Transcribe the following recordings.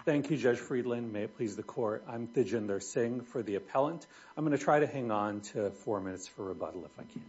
Thank you, Judge Friedland. May it please the court. I'm Thijinder Singh for the appellant. I'm going to try to hang on to 4 minutes for rebuttal if I can.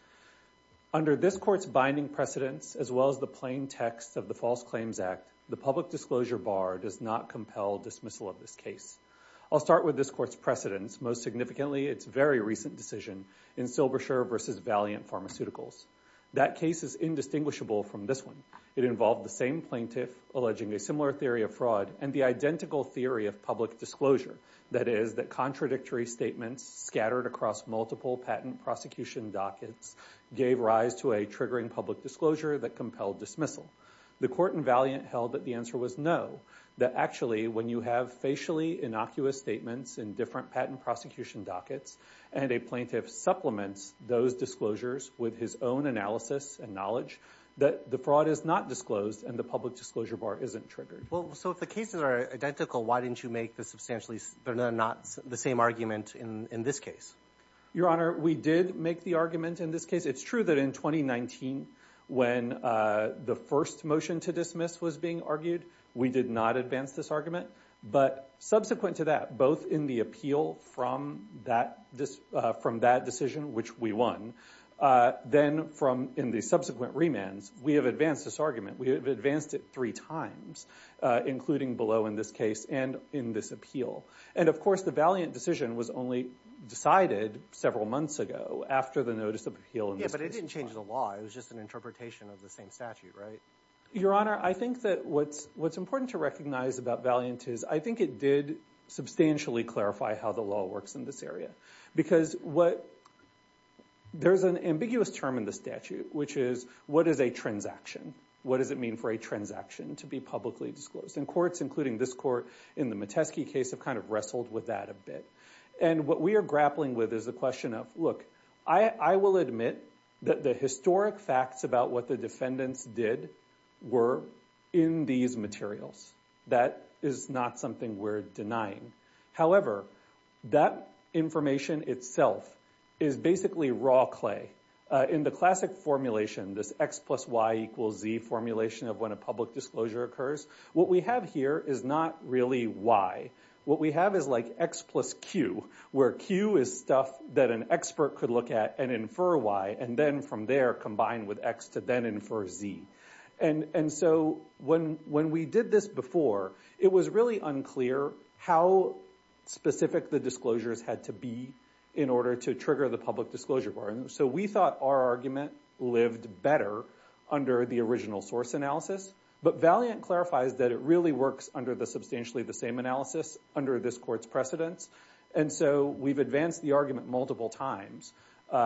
Under this court's binding precedents, as well as the plain text of the False Claims Act, the public disclosure bar does not compel dismissal of this case. I'll start with this court's precedents, most significantly its very recent decision in Silbersher versus Valiant Pharmaceuticals. That case is indistinguishable from this one. It involved the same plaintiff alleging a similar theory of fraud and the identical theory of public disclosure, that is, that contradictory statements scattered across multiple patent prosecution dockets gave rise to a triggering public disclosure that compelled dismissal. The court in Valiant held that the answer was no, that actually when you have facially innocuous statements in different patent prosecution dockets and a plaintiff supplements those disclosures with his own analysis and knowledge, that the fraud is not disclosed and the public disclosure bar isn't triggered. Well, so if the cases are identical, why didn't you make the they're not the same argument in this case? Your Honor, we did make the argument in this case. It's true that in 2019, when the first motion to dismiss was being argued, we did not advance this argument. But subsequent to that, both in the appeal from that decision, which we won, then in the subsequent remands, we have advanced this argument. We have advanced it 3 times, including below in this case and in this appeal. And of course, the Valiant decision was only decided several months ago after the notice of appeal in this case. Yeah, but it didn't change the law. It was just an interpretation of the same statute, right? Your Honor, I think that what's important to recognize about Valiant is I think it did substantially clarify how the law works in this area. Because there's an ambiguous term in the statute, which is, what is a transaction? What does it mean for a transaction to be publicly disclosed? And courts, including this court in the Metesky case, have kind of wrestled with that a bit. And what we are grappling with is the question of, look, I will admit that the historic facts about what the defendants did were in these materials. That is not something we're denying. However, that information itself is basically raw clay. In the classic formulation, this X plus Y equals Z formulation of when a public disclosure occurs, what we have here is not really Y. What we have is like X plus Q, where Q is stuff that an expert could look at and infer Y, and then from there combine with X to then infer Z. And so when we did this before, it was really unclear how specific the disclosures had to be in order to trigger the public disclosure bar. And so we thought our argument lived better under the original source analysis. But Valiant clarifies that it really works under the substantially the same analysis under this court's precedents. And so we've advanced the argument multiple times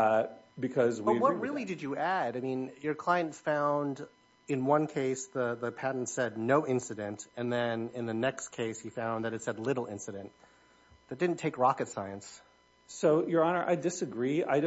because we agree with that. But what really did you add? I mean, your client found in one case the patent said no incident, and then in the next case he found that it said little incident. That didn't take rocket science. So, Your Honor, I disagree. I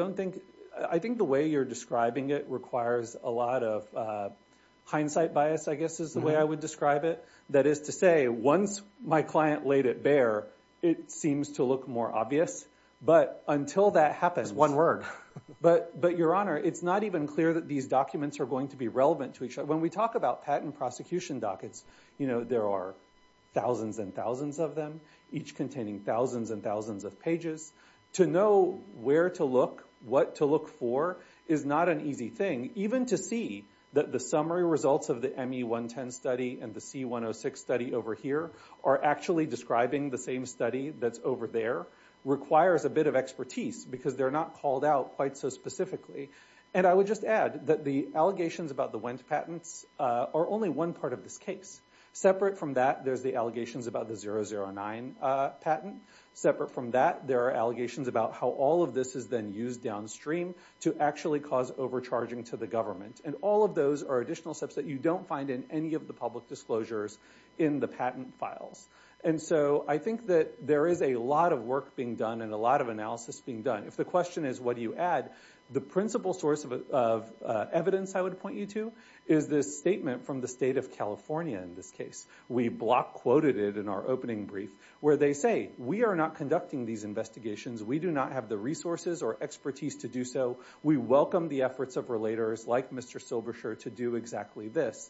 think the way you're describing it requires a lot of hindsight bias, I guess is the way I would describe it. That is to say, once my client laid it bare, it seems to look more obvious. But until that happens... It's one word. But Your Honor, it's not even clear that these documents are going to be relevant to each other. When we talk about patent prosecution dockets, there are thousands and thousands of them, each containing thousands and thousands of pages. To know where to look, what to look for, is not an easy thing. Even to see that the summary results of the ME110 study and the C106 study over here are actually describing the same study that's over there requires a bit of expertise because they're not called out quite so specifically. And I would just add that the allegations about the Wendt patents are only one part of this case. Separate from that, there's the allegations about the 009 patent. Separate from that, there are allegations about how all of this is then used downstream to actually cause overcharging to the government. And all of those are additional steps that you don't find in any of the public disclosures in the patent files. And so I think that there is a lot of work being done and a lot of analysis being done. If the question is what do you add, the principal source of evidence I would point you to is this statement from the state of California in this case. We block quoted it in our opening brief where they say, we are not conducting these investigations. We do not have the resources or expertise to do so. We welcome the efforts of relators like Mr. Silbersher to do exactly this.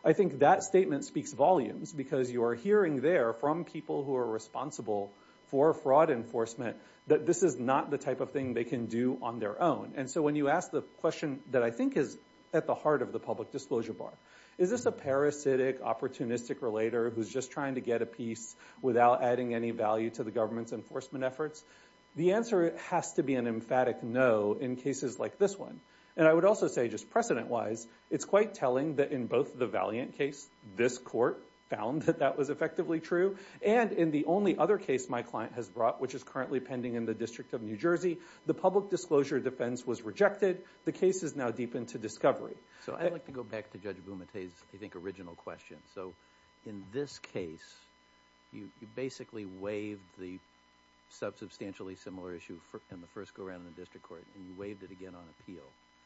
I think that statement speaks volumes because you are hearing there from people who are responsible for fraud enforcement that this is not the type of thing they can do on their own. And so when you ask the question that I think is at the heart of the public disclosure bar, is this a parasitic, opportunistic relator who's just trying to get a piece without adding any value to the government's enforcement efforts? The answer has to be an emphatic no in cases like this one. And I would also say, just precedent-wise, it's quite telling that in both the Valiant case, this court found that that was effectively true, and in the only other case my client has brought, which is currently pending in the District of New Jersey, the public disclosure defense was rejected. The case is now deep into discovery. So I'd like to go back to Judge Bumate's, I think, original question. So in this case, you basically waived the substantially similar issue in the first go-around in the district court, and you waived it again on appeal.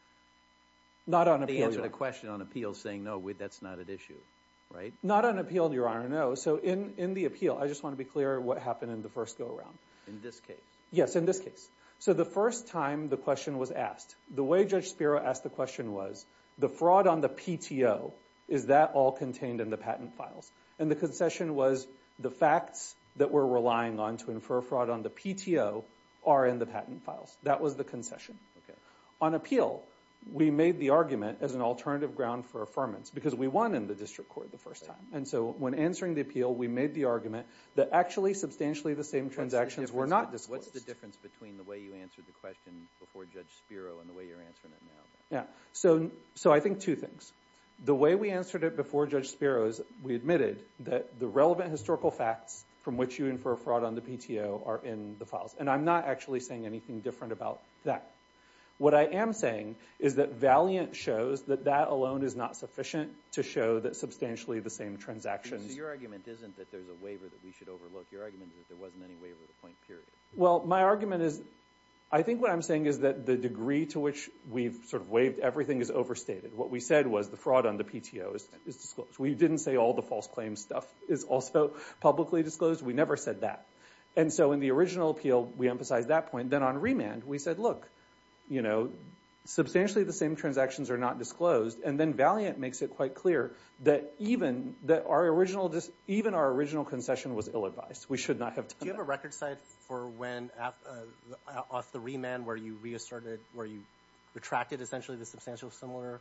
Not on appeal. They answered a question on appeal saying, no, that's not an issue, right? Not on appeal, Your Honor, no. So in the appeal, I just want to be clear what happened in the first go-around. In this case? Yes, in this case. So the first time the question was asked, the way Judge Spiro asked the question was, the fraud on the PTO, is that all contained in the patent files? And the concession was the facts that we're relying on to infer fraud on the PTO are in the patent files. That was the concession. Okay. On appeal, we made the argument as an alternative ground for affirmance because we won in the district court the first time. And so when answering the appeal, we made the argument that actually substantially the same transactions were not disclosed. What's the difference between the way you answered the question before Judge Spiro and the way you're answering it now? Yeah. So I think two things. The way we answered it before Judge Spiro is we admitted that the relevant historical facts from which you infer fraud on the PTO are in the files. And I'm not actually saying anything different about that. What I am saying is that Valiant shows that that alone is not sufficient to show that substantially the same transactions. So your argument isn't that there's a waiver that we should overlook. Your argument is that there wasn't any waiver at the point period. Well, my argument is, I think what I'm saying is that the degree to which we've sort of waived everything is overstated. What we said was the fraud on the PTO is disclosed. We didn't say all the false claims stuff is also publicly disclosed. We never said that. And so in the original appeal, we emphasized that point. Then on remand, we said, look, you know, substantially the same transactions are not disclosed. And then Valiant makes it quite clear that even our original concession was ill-advised. We should not have done that. Do you have a record site for when, off the remand, where you retracted essentially the substantial similar?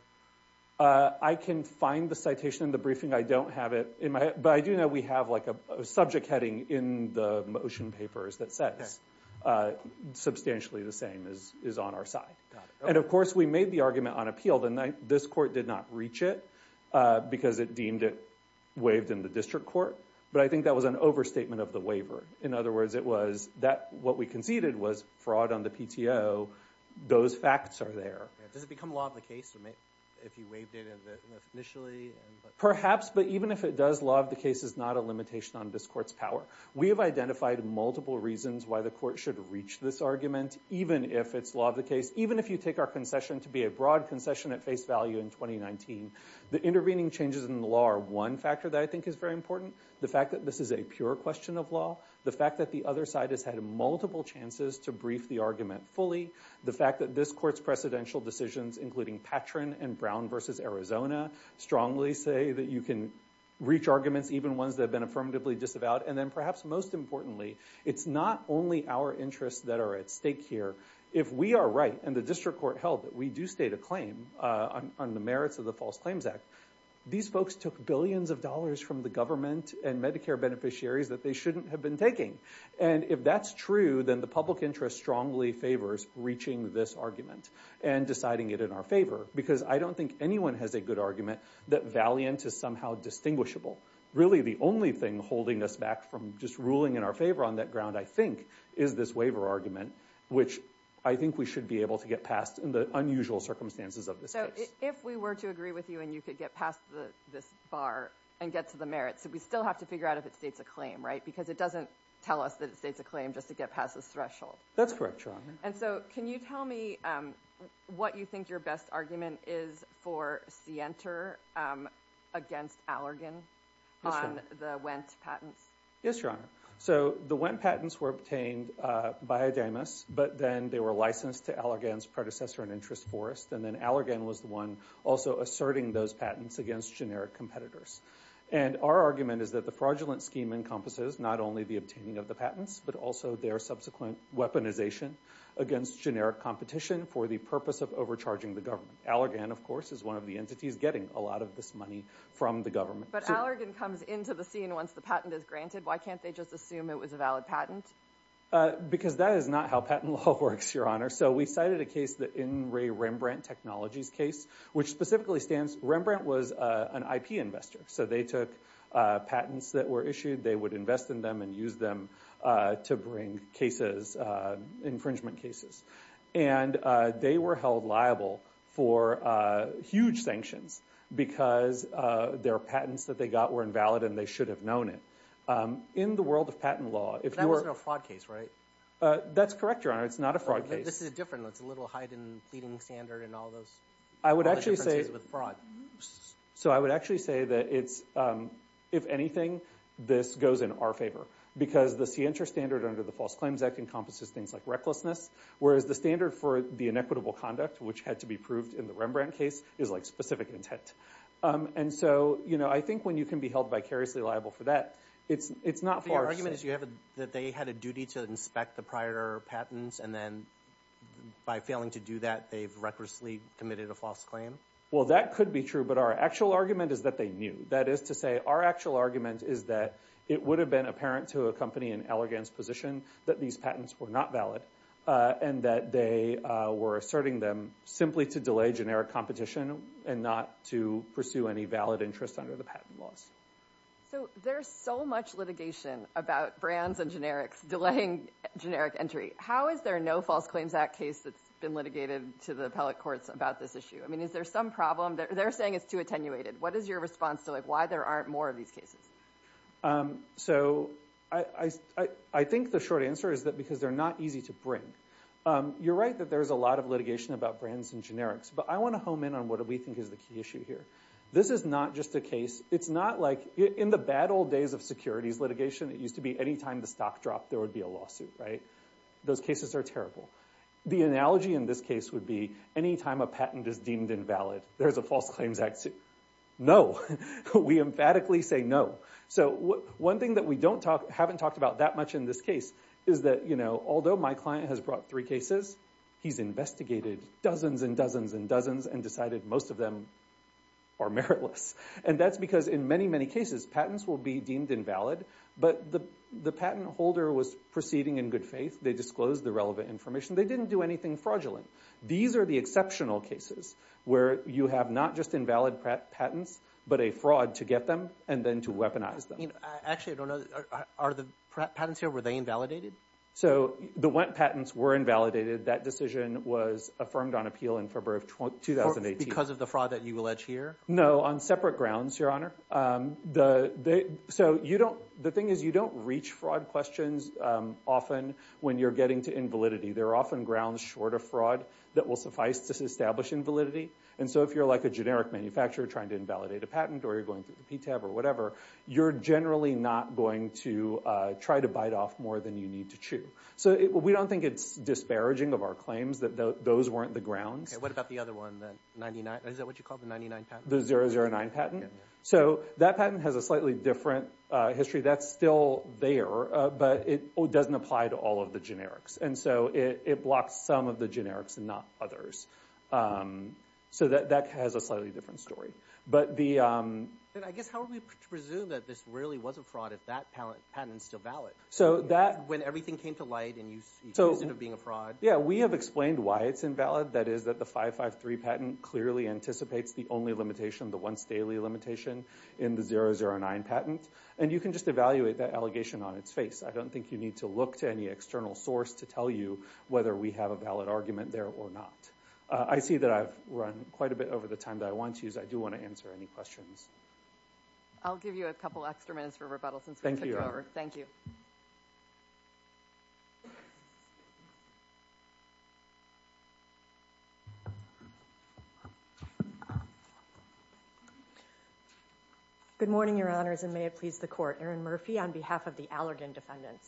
I can find the citation in the briefing. I don't have it in my head. But I do know we have like a subject heading in the motion papers that says substantially the same is on our side. Got it. Okay. And of course, we made the argument on appeal. This court did not reach it because it deemed it waived in the district court. But I think that was an overstatement of the waiver. In other words, it was that what we conceded was fraud on the PTO. Those facts are there. Yeah. Does it become law of the case if you waived it initially? Perhaps, but even if it does, law of the case is not a limitation on this court's power. We have identified multiple reasons why the court should reach this argument, even if it's law of the case, even if you take our concession to be a broad concession at face value in 2019. The intervening changes in the law are one factor that I think is very important. The fact that this is a pure question of law, the fact that the other side has had multiple chances to brief the argument fully, the fact that this court's precedential decisions, including Patron and Brown versus Arizona, strongly say that you can reach arguments, even ones that have been affirmatively disavowed. And then perhaps most importantly, it's not only our interests that are at stake here. If we are right, and the district court held that we do state a claim on the merits of the False Claims Act, these folks took billions of dollars from the government and Medicare beneficiaries that they shouldn't have been taking. And if that's true, then the public interest strongly favors reaching this argument and deciding it in our favor, because I don't think anyone has a good argument that Valiant is somehow distinguishable. Really, the only thing holding us back from just ruling in our favor on that ground, I think, is this waiver argument, which I think we should be able to get past in the unusual circumstances of this case. So if we were to agree with you and you could get past this bar and get to the merits, we still have to figure out if it states a claim, right? Because it doesn't tell us that it states a claim just to get past this threshold. That's correct, Your Honor. And so can you tell me what you think your best argument is for Sienter against Allergan on the Wendt patents? Yes, Your Honor. So the Wendt patents were obtained by Adamus, but then they were licensed to Allergan's predecessor in Interest Forest, and then Allergan was the one also asserting those patents against generic competitors. And our argument is that the fraudulent scheme encompasses not only the obtaining of the patents, but also their subsequent weaponization against generic competition for the purpose of overcharging the government. Allergan, of course, is one of the entities getting a lot of this money from the government. But Allergan comes into the scene once the patent is granted. Why can't they just assume it was a valid patent? Because that is not how patent law works, Your Honor. So we cited a case, the In Re Rembrandt Technologies case, which specifically stands, Rembrandt was an IP investor. So they took patents that were issued, they would invest in them and use them to bring cases, infringement cases. And they were held liable for huge sanctions because their patents that they got were invalid and they should have known it. In the world of patent law, if that wasn't a fraud case, right? That's correct, Your Honor. It's not a fraud case. This is different. It's a little heightened pleading standard and all those. I would actually say with fraud. So I would actually say that it's, if anything, this goes in our favor because the Sienter standard under the False Claims Act encompasses things like recklessness, whereas the standard for the inequitable conduct, which had to be proved in the Rembrandt case, is like specific intent. And so, you know, I think when you can be held vicariously liable for that, it's not far. Your argument is that they had a duty to inspect the prior patents, and then by failing to do that, they've recklessly committed a false claim? Well, that could be true, but our actual argument is that they knew. That is to say, our actual argument is that it would have been apparent to a company in Allergan's position that these patents were not valid and that they were asserting them simply to delay generic competition and not to pursue any valid interest under the patent laws. So there's so much litigation about brands and generics delaying generic entry. How is there no False Claims Act case that's been litigated to the appellate courts about this issue? I mean, is there some problem? They're saying it's too attenuated. What is your response to why there aren't more of these cases? So I think the short answer is that because they're not easy to bring. You're right that there's a lot of litigation about brands and generics, but I want to home in on what we think is the key issue here. This is not just a case. It's not like in the bad old days of securities litigation, it used to be any time the stock dropped, there would be a lawsuit, right? Those cases are terrible. The analogy in this case would be any time a patent is deemed invalid, there's a False Claims Act suit. No, we emphatically say no. So one thing that we haven't talked about that much in this case is that, you know, although my client has brought 3 cases, he's investigated dozens and dozens and dozens and decided most of them are meritless. And that's because in many, many cases, patents will be deemed invalid, but the patent holder was proceeding in good faith. They disclosed the relevant information. They didn't do anything fraudulent. These are the exceptional cases where you have not just invalid patents, but a fraud to get them and then to weaponize them. You know, actually, I don't know. Are the patents here, were they invalidated? So the Wendt patents were invalidated. That decision was affirmed on appeal in February of 2018. Because of the fraud that you allege here? No, on separate grounds, Your Honor. So the thing is, you don't reach fraud questions often when you're getting to invalidity. There are often grounds short of fraud that will suffice to establish invalidity. And so if you're like a generic manufacturer trying to invalidate a patent or you're going through the PTAB or whatever, you're generally not going to try to bite off more than you need to chew. So we don't think it's disparaging of our claims that those weren't the grounds. Okay, what about the other one, the 99? Is that what you call the 99 patent? The 009 patent? Yeah. So that patent has a slightly different history. That's still there, but it doesn't apply to all of the generics. And so it blocks some of the generics and not others. So that has a slightly different story. But Then I guess how are we to presume that this really was a fraud if that patent is still valid? So when everything came to light and you accused it of being a fraud? Yeah, we have explained why it's invalid. That is that the 553 patent clearly anticipates the only limitation, the once daily limitation in the 009 patent. And you can just evaluate that allegation on its face. I don't think you need to look to any external source to tell you whether we have a valid argument there or not. I see that I've run quite a bit over the time that I want to use. I do want to answer any questions. I'll give you a couple extra minutes for rebuttal since we took you over. Thank you. Good morning, Your Honors, and may it please the Court. Erin Murphy on behalf of the Allergan defendants.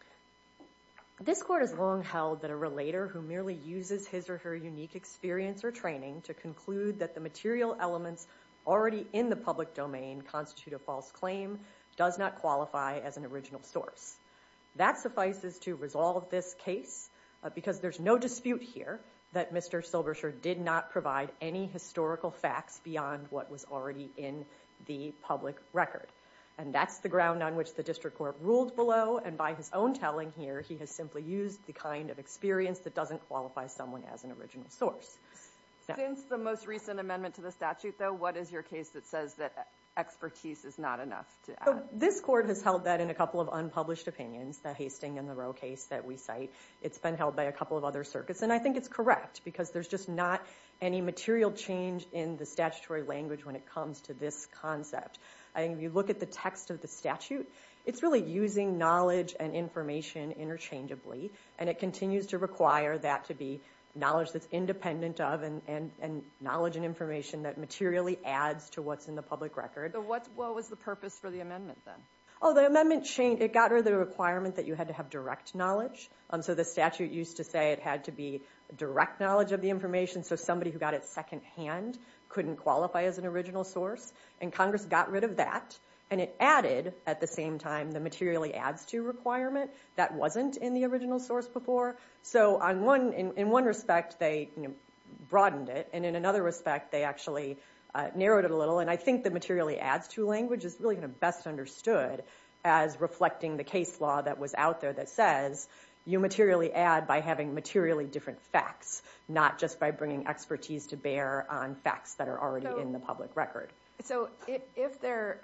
This Court has long held that a relator who merely uses his or her unique experience or training to conclude that the material elements already in the public domain constitute a false claim does not qualify as an original source. That suffices to resolve this case because there's no dispute here that Mr. Silberscher did not provide any historical facts beyond what was already in the public record. And that's the ground on which the district court ruled below, and by his own telling here, he has simply used the kind of experience that doesn't qualify someone as an original source. Since the most recent amendment to the statute, though, what is your case that says that expertise is not enough to add? So this Court has held that in a couple of unpublished opinions, the Hastings and the Roe case that we cite. It's been held by a couple of other circuits, and I think it's correct because there's just not any material change in the statutory language when it comes to this concept. I think if you look at the text of the statute, it's really using knowledge and information interchangeably, and it continues to require that to be knowledge that's independent of and knowledge and information that materially adds to what's in the public record. So what was the purpose for the amendment then? Oh, the amendment changed. It got rid of the requirement that you had to have direct knowledge. So the statute used to say it had to be direct knowledge of the information, so somebody who got it secondhand couldn't qualify as an original source. And Congress got rid of that, and it added, at the same time, the materially adds to requirement that wasn't in the original source before. So in one respect, they broadened it, and in another respect, they actually narrowed it a little. And I think the materially adds to language is really kind of best understood as reflecting the case law that was out there that says you materially add by having materially different facts, not just by bringing expertise to bear on facts that are already in the public record. So if there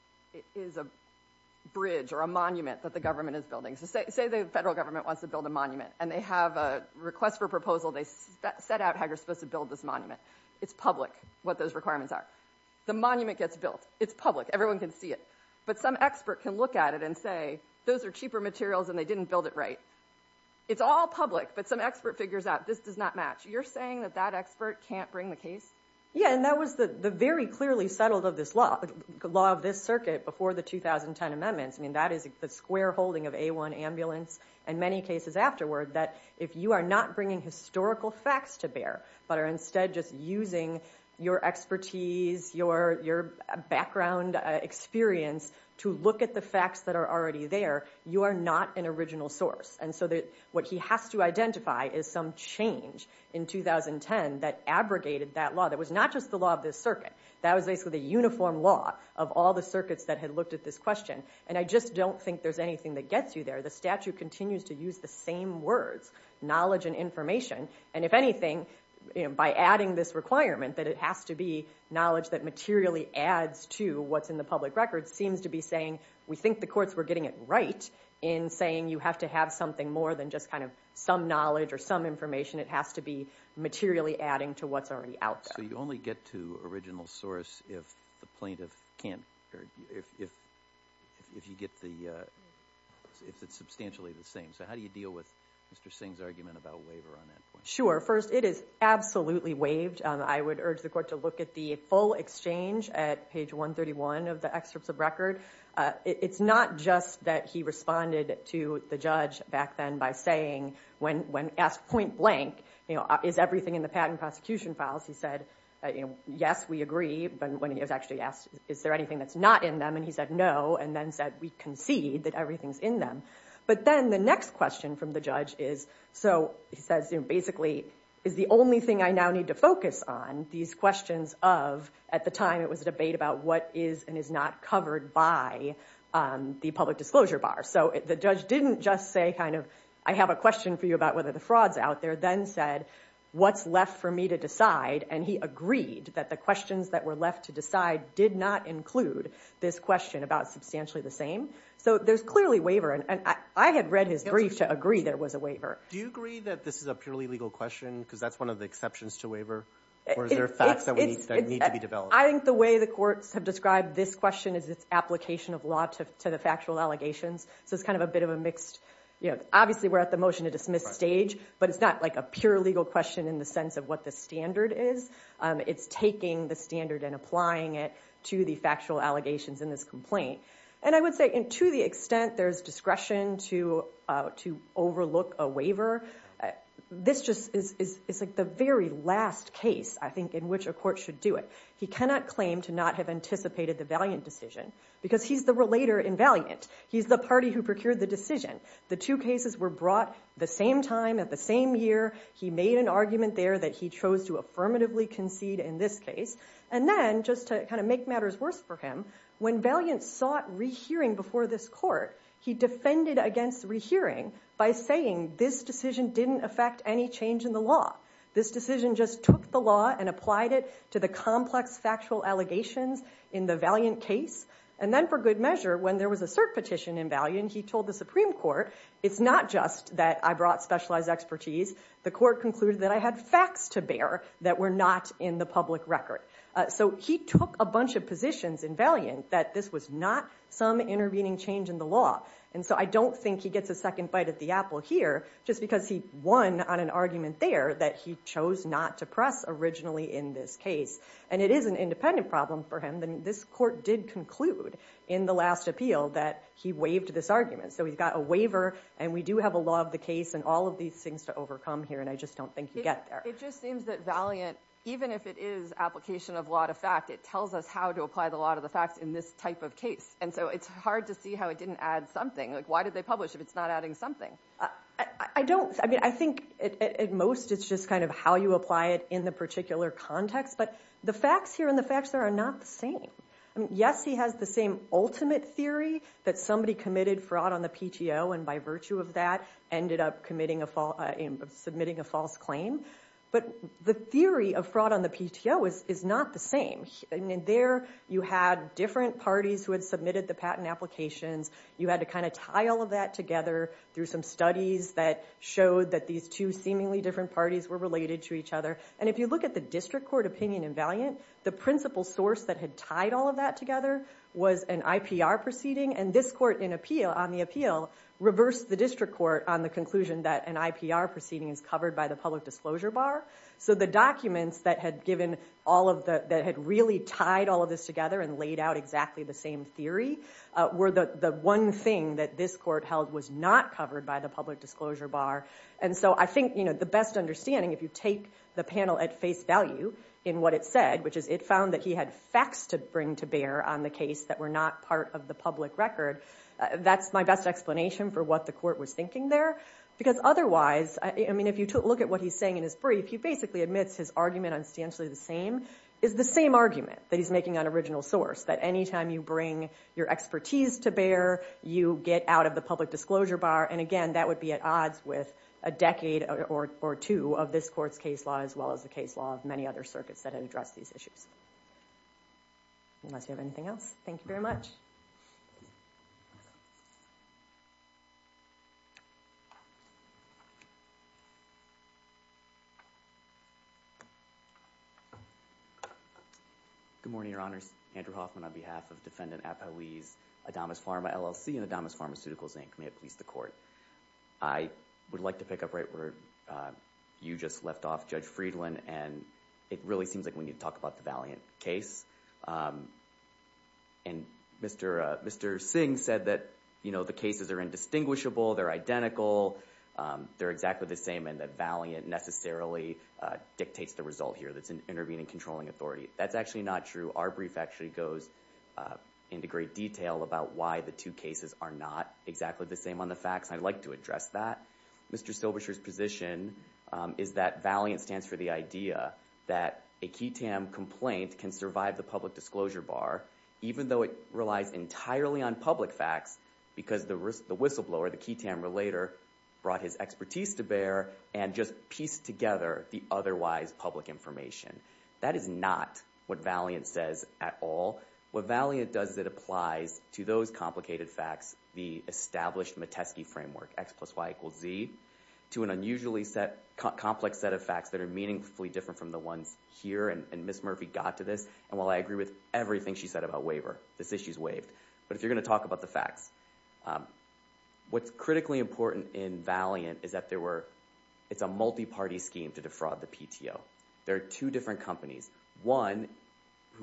is a bridge or a monument that the government is building, so say the federal government wants to build a monument, and they have a request for proposal, they set out how you're supposed to build this monument. It's public, what those requirements are. The monument gets built. It's public. Everyone can see it. But some expert can look at it and say, those are cheaper materials and they didn't build it right. It's all public, but some expert figures out this does not match. You're saying that that expert can't bring the case? Yeah, and that was the very clearly settled of this law of this circuit before the 2010 amendments. I mean, that is the square holding of A1 ambulance and many cases afterward, that if you are not bringing historical facts to bear, but are instead just using your expertise, your background experience to look at the facts that are already there, you are not an original source. And so what he has to identify is some change in 2010 that abrogated that law. That was not just the law of this circuit. That was basically the uniform law of all the circuits that had looked at this question. And I just don't think there's anything that gets you there. The statute continues to use the same words, knowledge and information. And if anything, by adding this requirement that it has to be knowledge that materially adds to what's in the public record, seems to be saying we think the courts were getting it right in saying you have to have something more than just kind of some knowledge or some information. It has to be materially adding to what's already out there. So you only get to original source if the plaintiff can't, or if you get if it's substantially the same. So how do you deal with Mr. Singh's argument about waiver on that point? Sure. First, it is absolutely waived. I would urge the court to look at the full exchange at page 131 of the excerpts of record. It's not just that he responded to the judge back then by saying, when asked point blank, is everything in the patent prosecution files, he said, yes, we agree. But when he was actually asked, is there anything that's not in them? And he said no, and then said, we concede that everything's in them. But then the next question from the judge is, so he says, basically, is the only thing I now need to focus on these questions of, at the time it was a debate about what is and is not covered by the public disclosure bar. So the judge didn't just say kind of, I have a question for you about whether the fraud's out there, then said, what's left for me to decide? And he agreed that the questions that were left to decide did not include this question about substantially the same. So there's clearly waiver, and I had read his brief to agree there was a waiver. Do you agree that this is a purely legal question? Because that's one of the exceptions to waiver. Or is there facts that need to be developed? I think the way the courts have described this question is its application of law to the factual allegations. So it's kind of a bit of a mixed, obviously we're at the motion to dismiss stage, but it's not like a pure legal question in the sense of what the standard is. It's taking the standard and applying it to the factual allegations in this complaint. And I would say, and to the extent there's discretion to overlook a waiver, this just is like the very last case, I think, in which a court should do it. He cannot claim to not have anticipated the Valiant decision because he's the relator in Valiant. He's the party who procured the decision. The two cases were brought the same time at the same year. He made an argument there that he chose to affirmatively concede in this case. And then, just to kind of make matters worse for him, when Valiant sought rehearing before this court, he defended against rehearing by saying this decision didn't affect any change in the law. This decision just took the law and applied it to the complex factual allegations in the Valiant case. And then for good measure, when there was a cert petition in Valiant, he told the Supreme Court, it's not just that I brought specialized expertise. The court concluded that I had facts to bear that were not in the public record. So he took a bunch of positions in Valiant that this was not some intervening change in the law. And so I don't think he gets a second bite at the apple here just because he won on an argument there that he chose not to press originally in this case. And it is an independent problem for him. Then this court did conclude in the last appeal that he waived this argument. So he's got a waiver, and we do have a law of the case and all of these things to overcome here, and I just don't think you get there. It just seems that Valiant, even if it is application of law to fact, it tells us how to apply the law to the facts in this type of case. And so it's hard to see how it didn't add something. Like, why did they publish if it's not adding something? I think at most it's just kind of how you apply it in the particular context. But the facts here and the facts there are not the same. I mean, yes, he has the same ultimate theory that somebody committed fraud on the PTO and by virtue of that ended up submitting a false claim. But the theory of fraud on the PTO is not the same. I mean, there you had different parties who had submitted the patent applications. You had to kind of tie all of that together through some studies that showed that these two seemingly different parties were related to each other. And if you look at the district court opinion in Valiant, the principal source that had tied all of that together was an IPR proceeding. And this court on the appeal reversed the district court on the conclusion that an IPR proceeding is covered by the public disclosure bar. So the documents that had given that had really tied all of this together and laid out exactly the same theory were the one thing that this court held was not covered by the public disclosure bar. And so I think, the best understanding, if you take the panel at face value in what it said, which is it found that he had facts to bring to bear on the case that were not part of the public record. That's my best explanation for what the court was thinking there. Because otherwise, if you look at what he's saying in his brief, he basically admits his argument on substantially the same is the same argument that he's making on original source, that anytime you bring your expertise to bear, you get out of the public disclosure bar. And again, that would be at odds with a decade or two of this court's case law, as well as the case law of many other circuits that had addressed these issues. Unless you have anything else, thank you very much. Good morning, Your Honors. Andrew Hoffman on behalf of Defendant Appellees, Adamas Pharma, LLC, and Adamas Pharmaceuticals, Inc. May it please the Court. I would like to pick up right where you just left off, Judge Friedland, and it really seems like we need to talk about the Valiant case. And Mr. Singh said that, the cases are indistinguishable, they're identical, they're exactly the same, and that Valiant necessarily dictates the result here. That's an intervening controlling authority. That's actually not true. Our brief actually goes into great detail about why the two cases are not exactly the same on the facts, and I'd like to address that. Mr. Silberscher's position is that Valiant stands for the idea that a QI-TAM complaint can survive the public disclosure bar, even though it relies entirely on public facts, because the whistleblower, the QI-TAM relator, brought his expertise to bear and just pieced together the otherwise public information. That is not what Valiant says at all. What Valiant does is it applies to those complicated facts the established Metesky framework, X plus Y equals Z, to an unusually complex set of facts that are meaningfully different from the ones here, and Ms. Murphy got to this, and while I agree with everything she said about waiver, this issue's waived. But if you're going to talk about the facts, what's critically important in Valiant is that it's a multi-party scheme to defraud the PTO. There are two different companies. One, who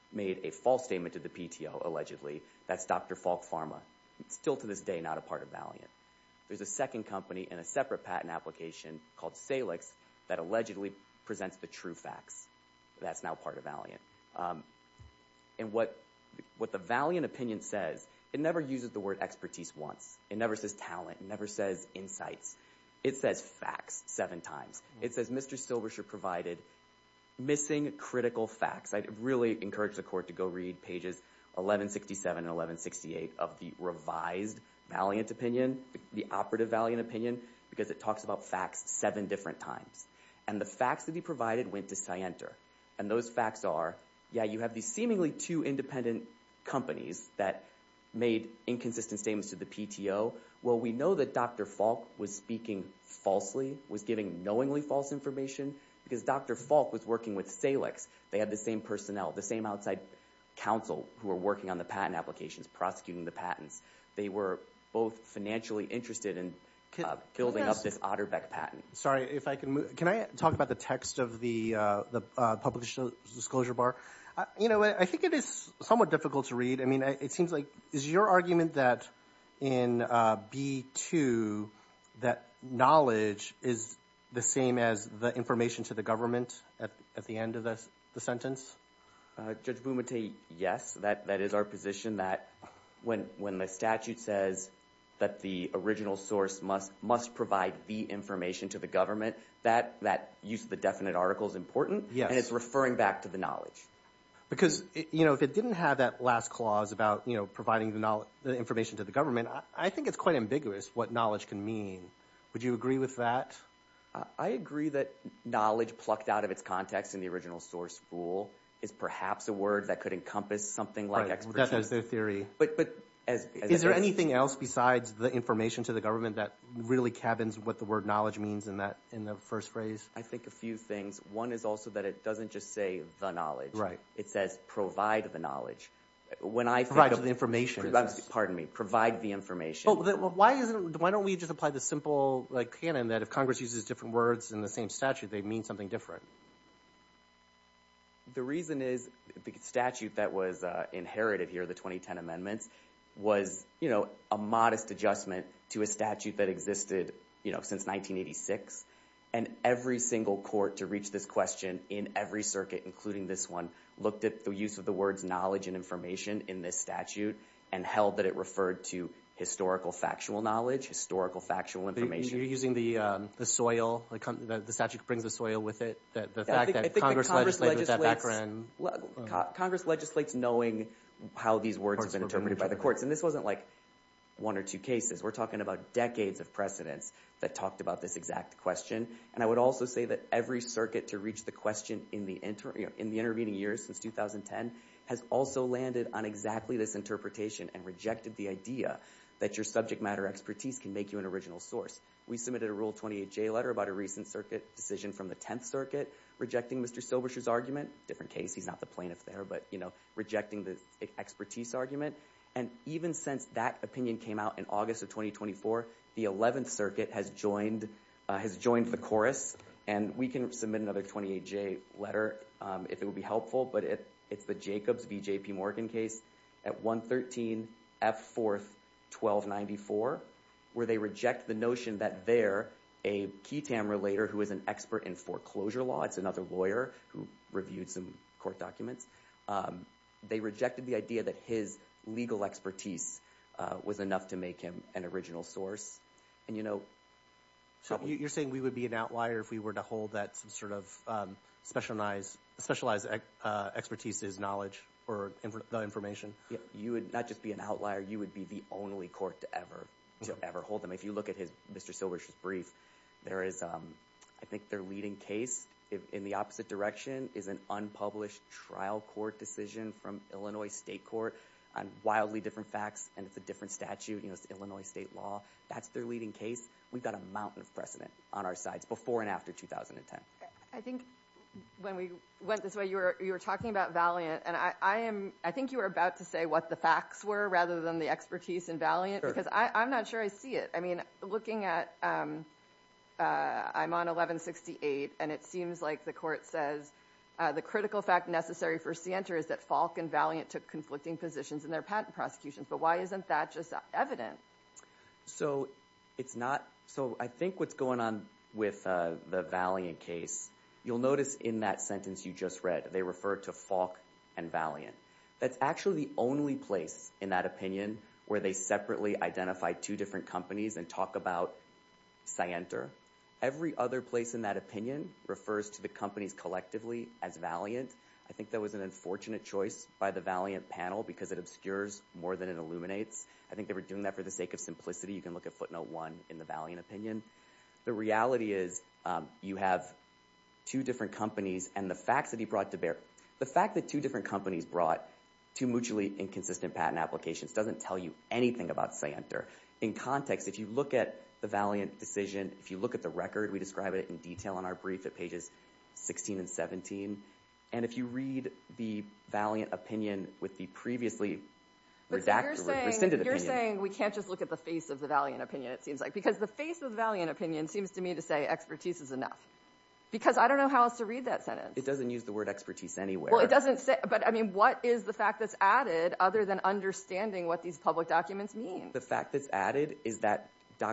made a false statement to the PTO, allegedly. That's Dr. Falk Pharma. Still to this day, not a part of Valeant. There's a second company in a separate patent application called Salix that allegedly presents the true facts. That's now part of Valeant. And what the Valeant opinion says, it never uses the word expertise once. It never says talent. It never says insights. It says facts 7 times. It says Mr. Silbersher provided missing critical facts. I'd really encourage the court to go read pages 1167 and 1168 of the revised Valeant opinion, the operative Valeant opinion, because it talks about facts 7 different times. And the facts that he provided went to Scienter. And those facts are, yeah, you have these seemingly 2 independent companies that made inconsistent statements to the PTO. Well, we know that Dr. Falk was speaking falsely, was giving knowingly false information, because Dr. Falk was working with Salix. They had the same personnel, the same outside counsel who were working on the patent applications, prosecuting the patents. They were both financially interested in building up this Otterbeck patent. Sorry, if I can move. Can I talk about the text of the public disclosure bar? I think it is somewhat difficult to read. I mean, it seems like, is your argument that in B2 that knowledge is the same as the information to the government at the end of the sentence? Judge Bumate, yes, that is our position, that when the statute says that the original source must provide the information to the government, that use of the definite article is important, yes. And it's referring back to the knowledge. Because, if it didn't have that last clause about, providing the information to the government, I think it's quite ambiguous what knowledge can mean. Would you agree with that? I agree that knowledge plucked out of its context in the original source rule is perhaps a word that could encompass something like expertise. That's their theory. But is there anything else besides the information to the government that really cabins what the word knowledge means in the first phrase? I think a few things. One is also that it doesn't just say the knowledge. Right. It says provide the knowledge. When I think provide of the information. Pardon me. Provide the information. Well, why don't we just apply the simple canon that if Congress uses different words in the same statute, they mean something different? The reason is the statute that was inherited here, the 2010 amendments, was, a modest adjustment to a statute that existed, since 1986. And every single court to reach this question in every circuit, including this one, looked at the use of the words knowledge and information in this statute and held that it referred to historical factual knowledge, historical factual information. You're using the soil, the statute brings the soil with it, the fact that Congress legislated with that background. Congress legislates knowing how these words have been interpreted by the courts. And this wasn't like 1 or 2 cases. We're talking about decades of precedents that talked about this exact question. And I would also say that every circuit to reach the question in the intervening years since 2010 has also landed on exactly this interpretation and rejected the idea that your subject matter expertise can make you an original source. We submitted a Rule 28J letter about a recent circuit decision from the 10th Circuit rejecting Mr. Silbersher's argument. Different case, he's not the plaintiff there, but, rejecting the expertise argument. And even since that opinion came out in August of 2024, the 11th Circuit has joined the chorus. And we can submit another 28J letter if it would be helpful, but it's the Jacobs v. J.P. Morgan case at 113 F. 4th 1294, where they reject the notion that a QI-TAM relator who is an expert in foreclosure law, it's another lawyer who reviewed some court documents, they rejected the idea that his legal expertise was enough to make him an original source. And so you're saying we would be an outlier if we were to hold that some sort of specialized expertise is knowledge or the information? Yeah, you would not just be an outlier, you would be the only court to ever hold them. If you look at Mr. Silbersher's brief, there is, I think their leading case in the opposite direction is an unpublished trial court decision from Illinois State Court on wildly different facts, and it's a different statute, it's Illinois state law. That's their leading case. We've got a mountain of precedent on our sides before and after 2010. I think when we went this way, you were talking about Valeant, and I think you were about to say what the facts were rather than the expertise in Valeant, because I'm not sure I see it. I mean, looking at, I'm on 1168, and it seems like the court says The critical fact necessary for Sienter is that Falk and Valiant took conflicting positions in their patent prosecutions. But why isn't that just evident? So it's not. So I think what's going on with the Valiant case, you'll notice in that sentence you just read, they refer to Falk and Valiant. That's actually the only place in that opinion where they separately identify two different companies and talk about Sienter. Every other place in that opinion refers to the companies collectively as Valiant. I think that was an unfortunate choice by the Valiant panel because it obscures more than it illuminates. I think they were doing that for the sake of simplicity. You can look at footnote 1 in the Valiant opinion. The reality is you have two different companies, and the facts that he brought to bear, the fact that two different companies brought two mutually inconsistent patent applications doesn't tell you anything about Sienter. In context, if you look at the Valiant decision, if you look at the record, we describe it in detail in our brief at pages 16 and 17. And if you read the Valiant opinion with the previously rescinded opinion. You're saying we can't just look at the face of the Valiant opinion, it seems like, because the face of the Valiant opinion seems to me to say expertise is enough. Because I don't know how else to read that sentence. It doesn't use the word expertise anywhere. Well, it doesn't say, but I mean, what is the fact that's added other than understanding what these public documents mean? The fact that's added is that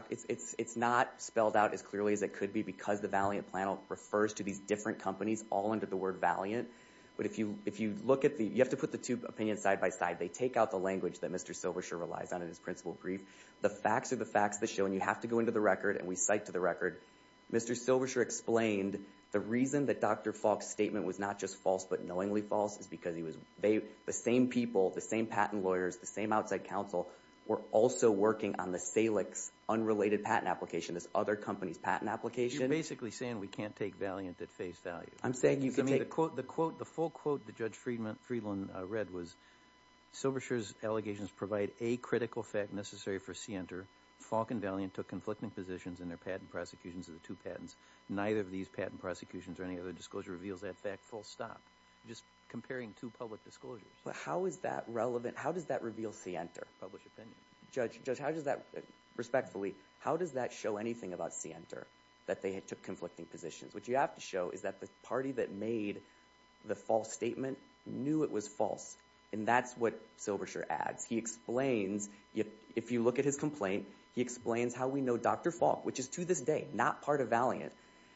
it's not spelled out as clearly as it could be because the Valiant panel refers to these different companies all under the word Valiant. But if you look at you have to put the two opinions side by side. They take out the language that Mr. Silversher relies on in his principal brief. The facts are the facts that show, and you have to go into the record, and we cite to the record. Mr. Silversher explained the reason that Dr. Falk's statement was not just false but knowingly false is because the same people, the same patent lawyers, the same outside counsel were also working on the Salix unrelated patent application, this other company's patent application. You're basically saying we can't take Valiant at face value. I'm saying you can take the full quote that Judge Friedland read was Silversher's allegations provide a critical fact necessary for Sienter. Falk and Valiant took conflicting positions in their patent prosecutions of the two patents. Neither of these patent prosecutions or any other disclosure reveals that fact, full stop. Just comparing two public disclosures. But how is that relevant? How does that reveal Sienter? Published opinion. Judge, how does that, respectfully, how does that show anything about Sienter, that they took conflicting positions? What you have to show is that the party that made the false statement knew it was false. And that's what Silversher adds. He explains, if you look at his complaint, he explains how we know Dr. Falk, which is to this day not part of Valiant,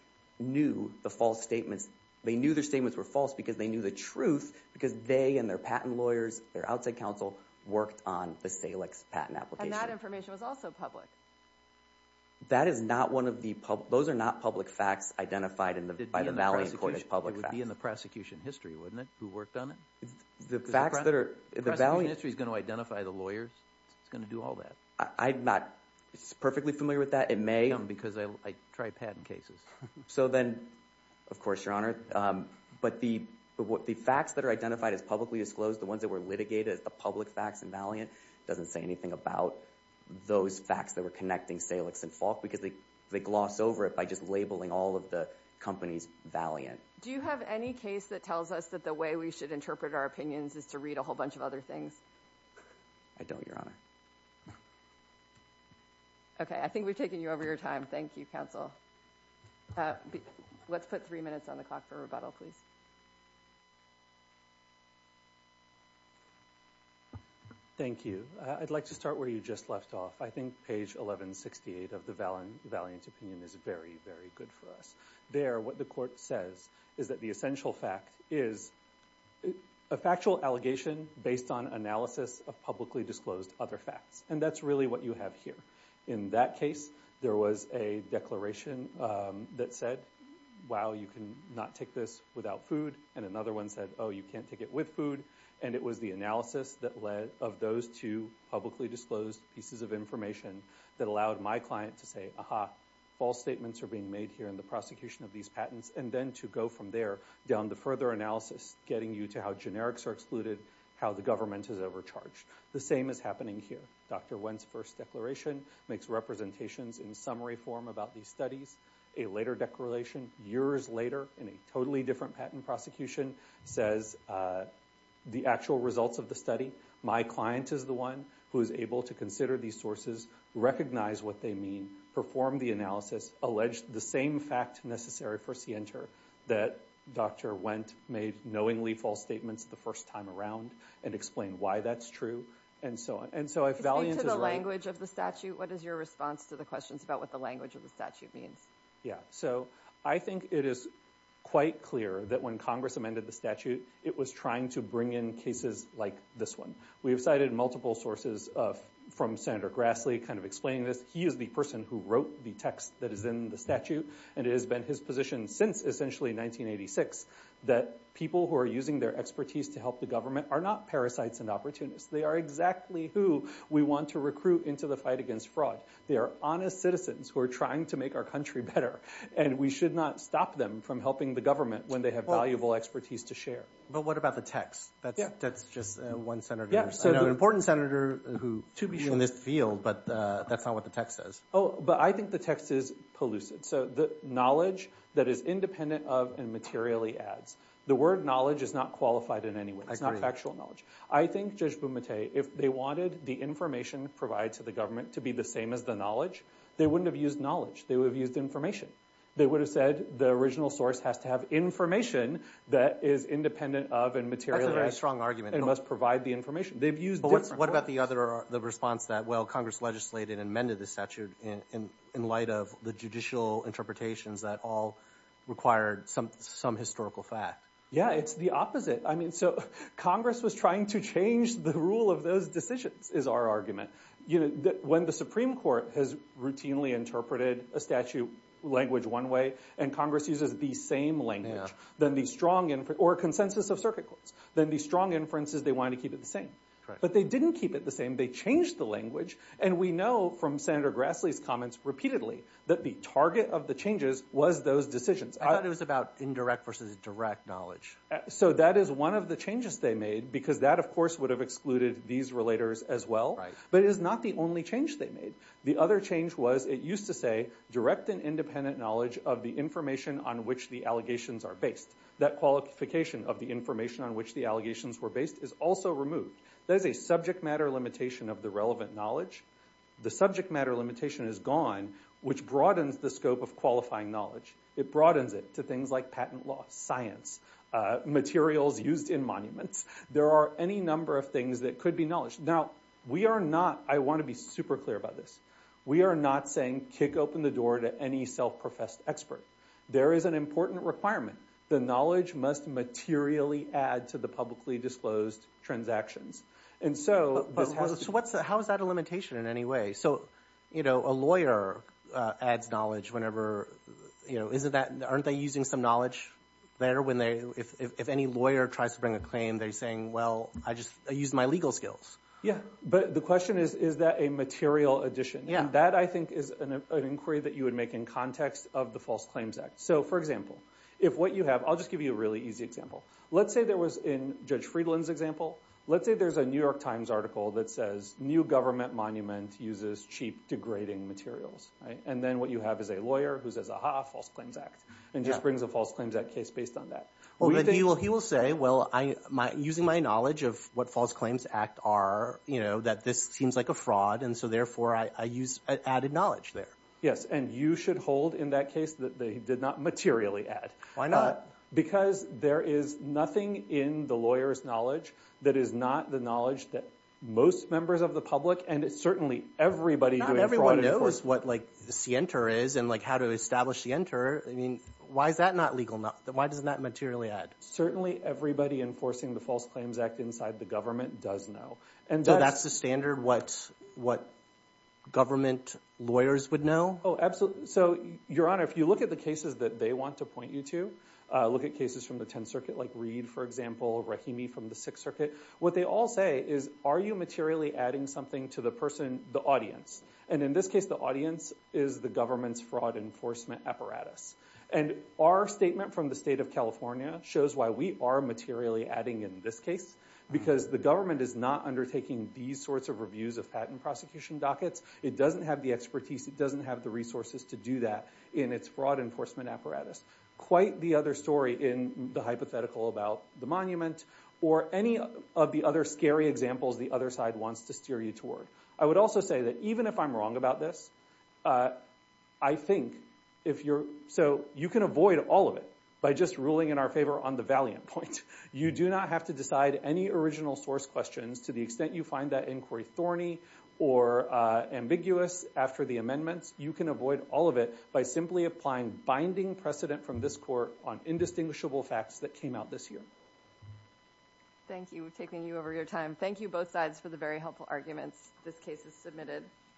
knew the false statements. They knew their statements were false because they knew the truth because they and their patent lawyers, their outside counsel, worked on the Salix patent application. And that information was also public. That is not one of the those are not public facts identified by the Valiant court as public facts. It would be in the prosecution history, wouldn't it, who worked on it? The facts that are the prosecution history is going to identify the lawyers. It's going to do all that. I'm not perfectly familiar with that. It may. Because I try patent cases. So then, of course, Your Honor, but the facts that are identified as publicly disclosed, the ones that were litigated as the public facts in Valiant, doesn't say anything about those facts that were connecting Salix and Falk because they gloss over it by just labeling all of the companies Valiant. Do you have any case that tells us that the way we should interpret our opinions is to read a whole bunch of other things? I don't, Your Honor. Okay, I think we've taken you over your time. Thank you, counsel. Let's put 3 minutes on the clock for rebuttal, please. Thank you. I'd like to start where you just left off. I think page 1168 of the Valiant opinion is very, very good for us. There, what the court says is that the essential fact is a factual allegation based on analysis of publicly disclosed other facts. And that's really what you have here. In that case, there was a declaration that said, wow, you can not take this without food. And another one said, oh, you can't take it with food. And it was the analysis that led of those two publicly disclosed pieces of information that allowed my client to say, aha, false statements are being made here in the prosecution of these patents, and then to go from there down to further analysis, getting you to how generics are excluded, how the government is overcharged. The same is happening here. Dr. Wendt's first declaration makes representations in summary form about these studies. A later declaration, years later, in a totally different patent prosecution, says the actual results of the study. My client is the one who is able to consider these sources, recognize what they mean, perform the analysis, allege the same fact necessary for Sienter that Dr. Wendt made knowingly false statements the first time around and explained why that's true, and so on. And so if Valiant is right... Speak to the language of the statute. What is your response to the questions about what the language of the statute means? Yeah, so I think it is quite clear that when Congress amended the statute, it was trying to bring in cases like this one. We have cited multiple sources from Senator Grassley kind of explaining this. He is the person who wrote the text that is in the statute, and it has been his position since essentially 1986 that people who are using their expertise to help the government are not parasites and opportunists. They are exactly who we want to recruit into the fight against fraud. They are honest citizens who are trying to make our country better, and we should not stop them from helping the government when they have valuable expertise to share. But what about the text? That's just one senator. Yeah, so an important senator who in this field, but that's not what the text says. Oh, but I think the text is pellucid. So the knowledge that is independent of and materially adds. The word knowledge is not qualified in any way. It's not factual knowledge. I think, Judge Bumate, if they wanted the information provided to the government to be the same as the knowledge, they wouldn't have used knowledge. They would have used information. They would have said the original source has to have information that is independent of and materially That's a very strong argument. and must provide the information. They've used But different what about words. the response that, well, Congress legislated and amended the statute in light of the judicial interpretations that all required some historical fact? Yeah, it's the opposite. I mean, so Congress was trying to change the rule of those decisions, is our argument. You know, when the Supreme Court has routinely interpreted a statute language one way, and Congress uses the same language, then the strong inference, or a consensus of circuit courts, then the strong inference is they wanted to keep it the same. Correct. But they didn't keep it the same. They changed the language, and we know from Senator Grassley's comments repeatedly that the target of the changes was those decisions. I thought it was about indirect versus direct knowledge. So that is one of the changes they made, because that, of course, would have excluded these relators as well. Right. But it is not the only change they made. The other change was it used to say direct and independent knowledge of the information on which the allegations are based. That qualification of the information on which the allegations were based is also removed. That is a subject matter limitation of the relevant knowledge. The subject matter limitation is gone, which broadens the scope of qualifying knowledge. It broadens it to things like patent law, science, materials used in monuments. There are any number of things that could be knowledge. Now, we are not, I want to be super clear about this, we are not saying kick open the door to any self-professed expert. There is an important requirement. The knowledge must materially add to the publicly disclosed transactions. And so how is that a limitation in any way? So, you know, a lawyer adds knowledge whenever, you know, aren't they using some knowledge there when if any lawyer tries to bring a claim, they're saying, well, I use my legal skills. Yeah, but the question is that a material addition? Yeah. And that, I think, is an inquiry that you would make in context of the False Claims Act. So, for example, if what you have, I'll just give you a really easy example. Let's say there was, in Judge Friedland's example, let's say there's a New York Times article that says new government monument uses cheap, degrading materials, right? And then what you have is a lawyer who says, aha, False Claims Act, and just brings a False Claims Act case based on that. Well, then he will say, well, using my knowledge of what False Claims Act are, you know, that this seems like a fraud, and so therefore I use added knowledge there. Yes, and you should hold in that case that they did not materially add. Why not? Because there is nothing in the lawyer's knowledge that is not the knowledge that most members of the public, and it's certainly everybody doing fraud. Not everyone knows what, like, scienter is and, like, how to establish scienter. I mean, why is that not legal? Why doesn't that materially add? Certainly everybody enforcing the False Claims Act inside the government does know. And so that's the standard what government lawyers would know? Oh, absolutely. So, Your Honor, if you look at the cases that they want to point you to, look at cases from the 10th Circuit, like Reed, for example, Rahimi from the 6th Circuit, what they all say is, are you materially adding something to the person, the audience? And in this case, the audience is the government's fraud enforcement apparatus. And our statement from the state of California shows why we are materially adding in this case, because the government is not undertaking these sorts of reviews of patent prosecution dockets. It doesn't have the expertise. It doesn't have the resources to do that in its fraud enforcement apparatus. Quite the other story in the hypothetical about the monument or any of the other scary examples the other side wants to steer you toward. I would also say that even if I'm wrong about this, I think so you can avoid all of it by just ruling in our favor on the Valiant point. You do not have to decide any original source questions. To the extent you find that inquiry thorny or ambiguous after the amendments, you can avoid all of it by simply applying binding precedent from this court on indistinguishable facts that came out this year. Thank you. We've taken you over your time. Thank you both sides for the very helpful arguments. This case is submitted.